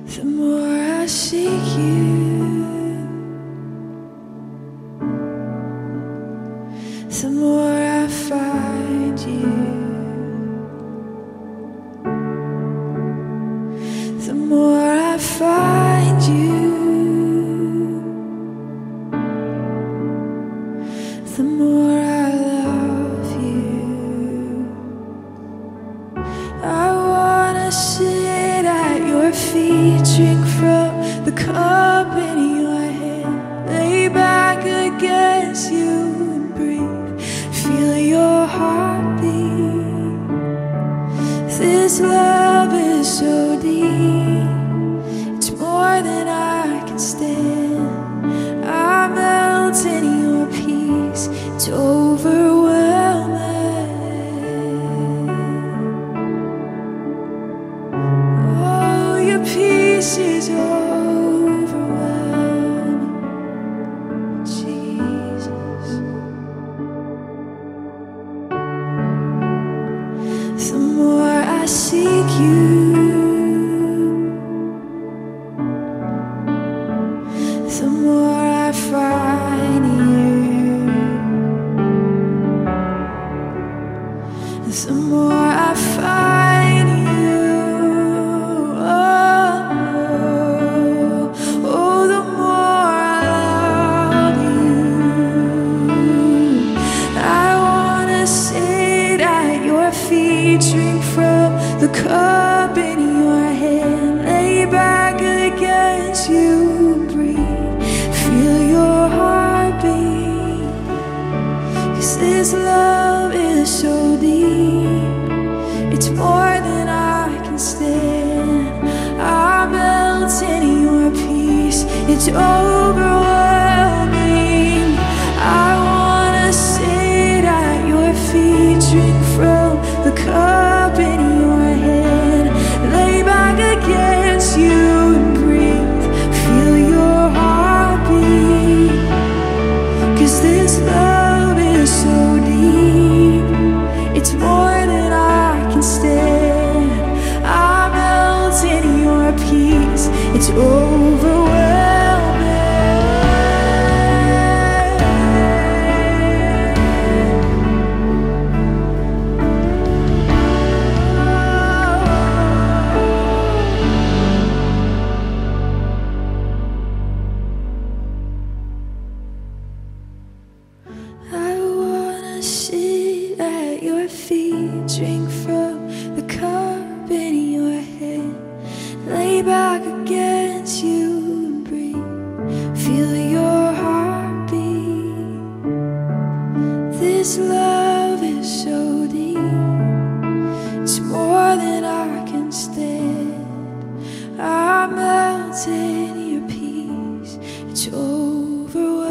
the more I seek you, the more I find you, the more I find you, the more I love you. I wanna sit at your feet, drink from the cup in your hand, lay back against you and breathe, feel your heartbeat. This love is so deep, it's more than I can stand. I melt in your peace, it's overwhelming. Oh, your peace is overwhelming, Jesus. The more I seek you, the more I find you, the more I find you. Oh, the more I love you. I wanna sit at your feet, drink from the cup in your hand, lay back against you, breathe, feel your heartbeat. 'Cause this love is so deep, it's more than I can stand. I melt in your peace, it's overwhelming. I wanna sit at your feet, drink from the cup in your hand, lay back against you and breathe, feel your heartbeat. 'Cause this love is so deep, it's more than I can stand. I melt in your peace, it's overwhelming. I wanna sit at your feet, drink from the cup in your hand, lay back against you and breathe, feel your heartbeat. This love is so deep, it's more than I can stand. I melt in your peace, it's overwhelming.